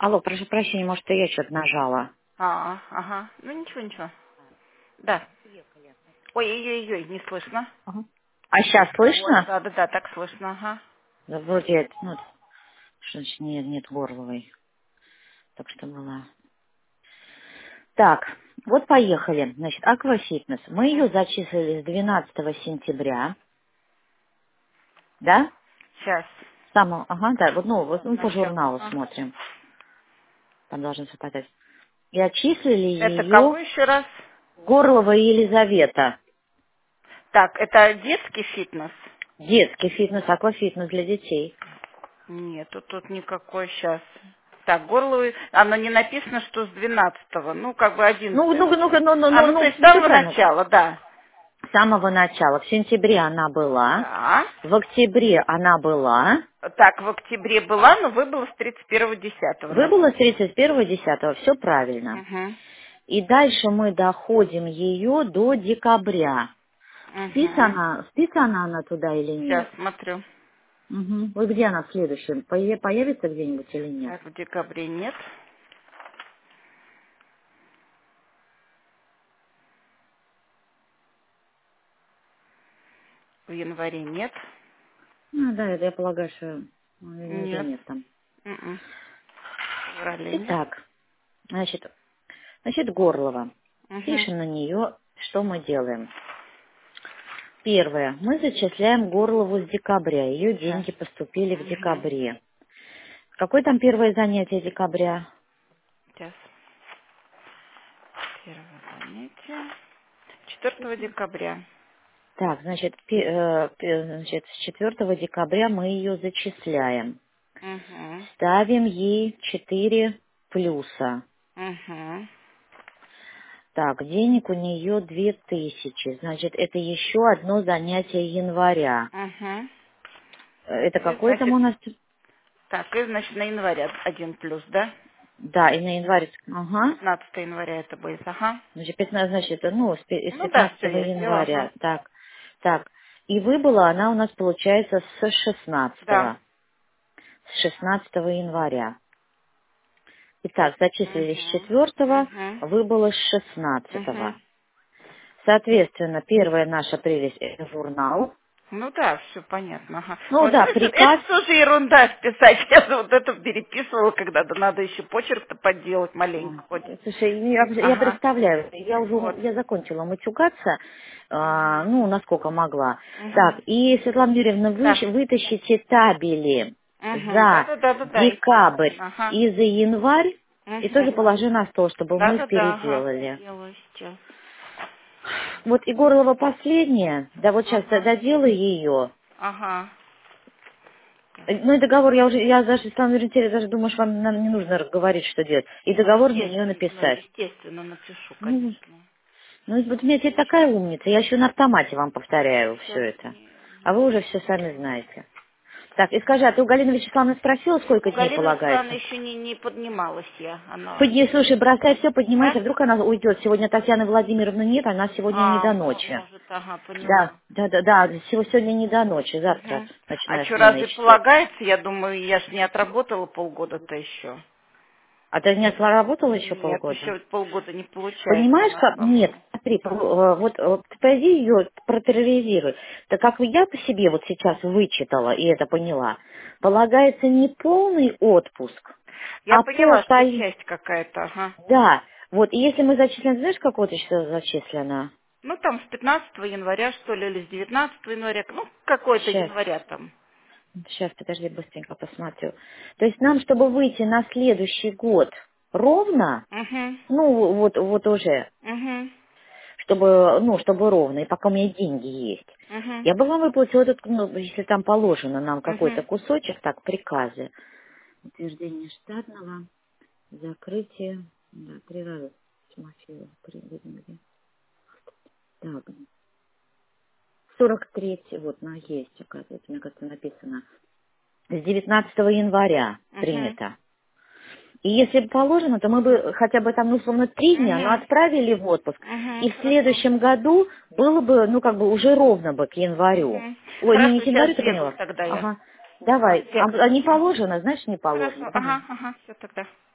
Алло, прошу прощения, может, я что-то нажала. Ага. Ну ничего, ничего. Да. Ой, не слышно. Ага. А сейчас Вот, слышно? да, так слышно, ага. Да, вроде, ну, что значит, нет горловой. Так что была. Так, вот поехали. Значит, Аквафитнес. Мы ее зачислили с 12 сентября, да? Сейчас. Ага, да, вот, вот мы по Начало. журналу Ага. смотрим. Там должны совпадать. И отчислили Это кого ее еще раз? Горлова Елизавета. Так, это детский фитнес? Детский фитнес, аквафитнес для детей. Нету тут никакой сейчас. Так, Горловый, оно не написано, что с 12-го. Ну, как бы 11 Ну, то есть с все самого правильно. начала, да. С самого начала. В сентябре она была, Да. в октябре она была, Так, в октябре была, но выбыла с 31-10 выбыла назад. с 31-10, все правильно. Угу. И дальше мы доходим ее до декабря. Угу. Вписана она туда или Сейчас нет? смотрю. Угу. Вот где она в следующем? Появится где-нибудь или нет? Так, в декабре нет. В январе нет. Ну да, это я полагаю, что ее Нет. нет там. М-м. В феврале нет. Итак, значит, Горлова. Угу. Пишем на нее, что мы делаем. Первое. Мы зачисляем Горлову с декабря. Ее Сейчас. деньги поступили в Угу. декабре. Какое там первое занятие декабря? Сейчас. Первое занятие. 4 декабря. Так, значит, с 4 декабря мы ее зачисляем. Угу. Ставим ей 4 плюса. Угу. Так, денег у нее 2000. Значит, это еще одно занятие января. Угу. Это И, какое там значит, у нас? так, и, значит, на январь 1+, да? Да, и на январь. Ага. 15 января это будет, ага. Значит, 15, значит, ну, из Ну да, 15 все, я сделала, ага. января. Так. И выбыла она у нас, получается, с 16. Да. С 16 января. Итак, зачислили с Угу. 4, Угу. выбыло с 16. Угу. Соответственно, первая наша прелесть– это журнал. Ну да, все понятно. Ага. Ну Вот да, это приказ. тоже ерунда списать. Я вот это переписывала когда-то. Надо еще почерк-то подделать маленько хоть. Слушай, я Ага. представляю, Вот. я закончила матюгаться, Угу. ну, насколько могла. Угу. Так, и, Светлана Юрьевна, вы Да. вытащите табели Угу. за Да-да-да-да-да, декабрь естественно. Ага. и за январь, и тоже Угу. положи на стол, чтобы мы их Да-да-да, ага. переделали. Делаю сейчас. Вот и Горлова последняя, да вот сейчас Ага. доделаю ее. Ага. Ну и договор, я даже, Светлана Юрьевна, даже думаю, что вам нам не нужно говорить, что делать. И Ну, договор на нее написать. естественно, напишу, Ну, конечно. вот у меня теперь такая умница, я еще на автомате вам повторяю все Сейчас это. А вы не... уже все сами знаете. Так, и скажи, а ты у Галины Вячеславовны спросила, У сколько дней Галины Вячеславовны полагается? еще не поднималась я. Она... Слушай, бросай все, поднимайся, Да? вдруг она уйдет. Сегодня Татьяны Владимировны нет, она сегодня не до ночи. Может, ага, Да, поняла. Сегодня не до ночи, завтра Угу. А ночная что, смена и разве четверг. полагается? Я думаю, я ж не отработала полгода-то еще. А ты не отработала еще Нет, полгода? еще полгода не получается у Понимаешь, нас, как? Нет, по-моему. смотри, вот ты пойди ее протерроризируй. Так как я по себе вот сейчас вычитала и это поняла, полагается не полный отпуск, Я а поняла, что полтора. часть какая-то, ага. Да, вот, и если мы зачислим, знаешь, какое-то число зачислено? Ну, там с 15 января, что ли, или с 19 января, ну, какой-то Сейчас, января там. подожди, быстренько посмотрю. То есть нам, чтобы выйти на следующий год ровно, Угу, ну, вот уже, угу, чтобы ровно, и пока у меня деньги есть. угу, Я бы вам выплатила этот, ну, если там положено нам какой-то угу. кусочек, так, приказы. Утверждение штатного, закрытие, да, 3 раза Тимофеева, где? Так, 43, вот, ну, есть, оказывается, мне кажется, написано. С 19 января Угу. принято. И если бы положено, то мы бы хотя бы там, ну, условно, 3 дня, но Угу. отправили в отпуск. Угу. И в Хорошо. следующем году было бы, ну, как бы уже ровно бы к январю. Угу. Ой, ну не Хорошо, к сейчас январю, ты сделаю поняла? тогда я. Ага. Давай. Текст. А не положено, значит, не положено. Хорошо. Давай. Ага, все тогда.